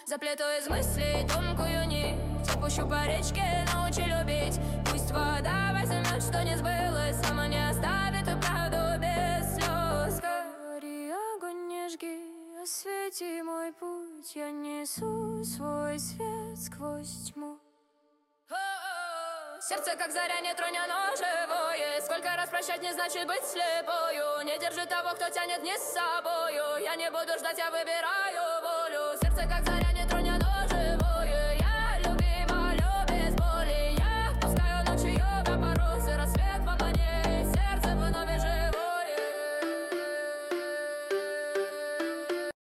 Заплету из мыслей тонкую нить, опущу по речке, научи любить. Пусть вода возьмет, что не сбылось, сама не оставит и правду без слез. Гори, огонь не жги, освети мой путь, я несу свой свет сквозь тьму. Сердце, как заря, не тронь, оно живое. Сколько раз прощать не значит быть слепою. Не держи того, кто тянет не с собою. Я не буду ждать, я выбираю волю. Сердце, как заря.